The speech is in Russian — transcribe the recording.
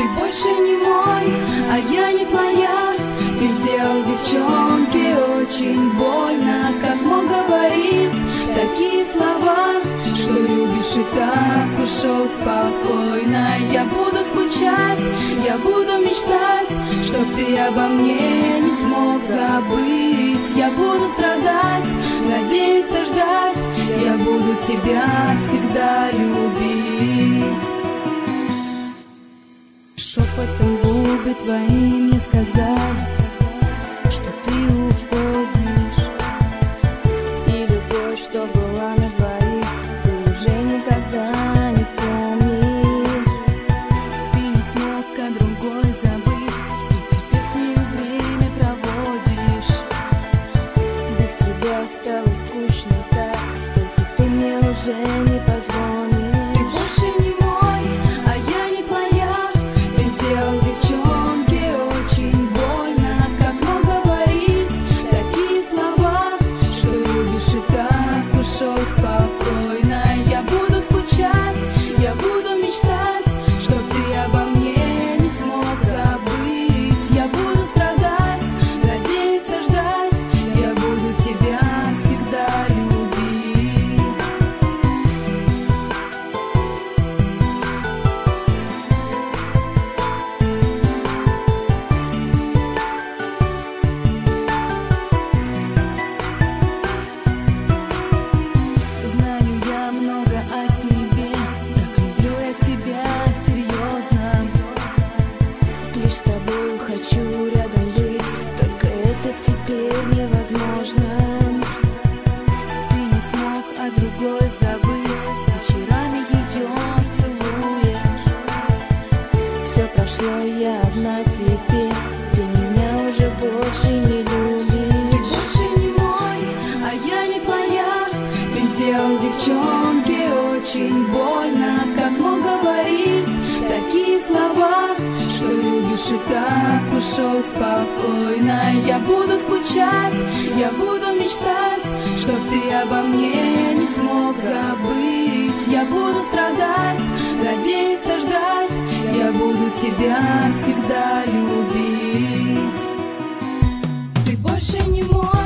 больше не мой, а я не твоя. Ты сделал девчонке очень больно. Как мог говорить такие слова, что любишь и так ушел спокойно? Я буду скучать, я буду мечтать, чтоб ты обо мне не смог забыть. Я буду страдать, надеяться, ждать, я буду тебя всегда любить. Шепотом губы твои мне сказали, что ты уходишь, и любовь, что была на двоих, ты уже никогда не вспомнишь. ты не смог о другой забыть, и теперь с ней время проводишь. Без тебя стало скучно так, только ты мне уже не позвонишь. Ты больше не мой, а я не твоя. Ты сделал девчонке очень больно. Как мог говорить такие слова, что любишь и так ушел спокойно? Я буду скучать, я буду мечтать, чтоб ты обо мне не смог забыть. Я буду страдать, надеяться, ждать, я буду тебя всегда любить. Знаю я много о тебе, так люблю я тебя серьезно. Лишь с тобой хочу рядом быть, только это теперь невозможно. Ты не смог о другой забыть, вечерами ее целуешь. Все прошло, я одна теперь, ты меня уже больше не Ты любишь. больше не мой, а я не твоя. Ты сделал девчонке очень больно. Как мог говорить такие слова, что любишь и так ушел спокойно? Я буду скучать, я буду мечтать, чтоб ты обо мне не смог забыть. Я буду страдать, надеяться, ждать, я буду тебя всегда любить. Ты больше не мой.